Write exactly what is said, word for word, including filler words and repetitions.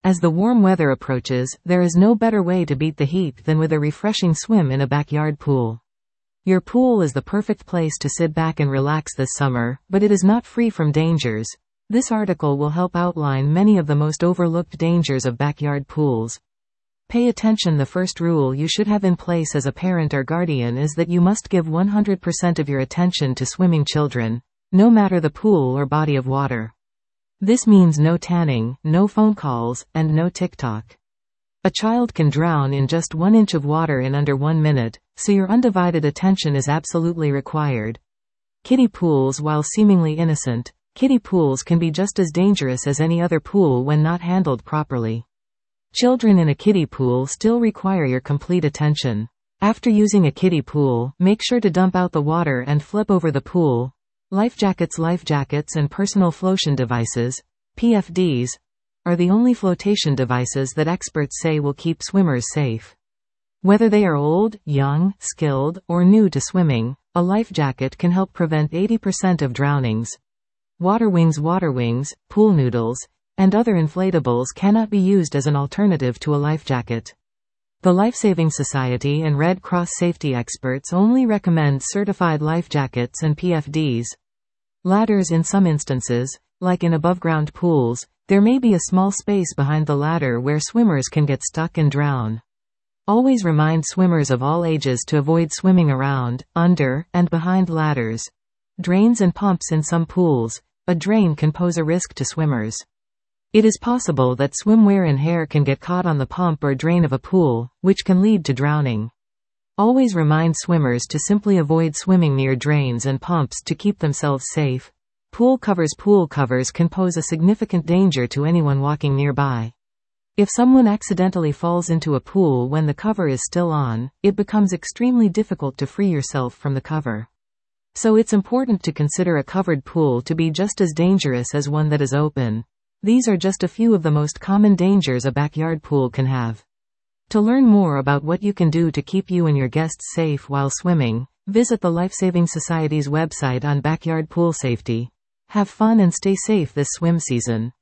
As the warm weather approaches, there is no better way to beat the heat than with a refreshing swim in a backyard pool. Your pool is the perfect place to sit back and relax this summer, but it is not free from dangers. This article will help outline many of the most overlooked dangers of backyard pools. Pay attention. The first rule you should have in place as a parent or guardian is that you must give one hundred percent of your attention to swimming children, no matter the pool or body of water. This means no tanning, no phone calls, and no TikTok. A child can drown in just one inch of water in under one minute, so your undivided attention is absolutely required. Kiddie pools. While seemingly innocent, kiddie pools can be just as dangerous as any other pool when not handled properly. Children in a kiddie pool still require your complete attention. After using a kiddie pool, make sure to dump out the water and flip over the pool. Life jackets. Life jackets and personal flotation devices, P F Ds, are the only flotation devices that experts say will keep swimmers safe. Whether they are old, young, skilled, or new to swimming, a life jacket can help prevent eighty percent of drownings. Water wings. Water wings, pool noodles, and other inflatables cannot be used as an alternative to a life jacket. The Lifesaving Society and Red Cross safety experts only recommend certified life jackets and P F Ds. Ladders. In some instances, like in above-ground pools, there may be a small space behind the ladder where swimmers can get stuck and drown. Always remind swimmers of all ages to avoid swimming around, under, and behind ladders. Drains and pumps. In some pools, a drain can pose a risk to swimmers. It is possible that swimwear and hair can get caught on the pump or drain of a pool, which can lead to drowning. Always remind swimmers to simply avoid swimming near drains and pumps to keep themselves safe. Pool covers. Pool covers can pose a significant danger to anyone walking nearby. If someone accidentally falls into a pool when the cover is still on, it becomes extremely difficult to free yourself from the cover. So it's important to consider a covered pool to be just as dangerous as one that is open. These are just a few of the most common dangers a backyard pool can have. To learn more about what you can do to keep you and your guests safe while swimming, visit the Lifesaving Society's website on backyard pool safety. Have fun and stay safe this swim season.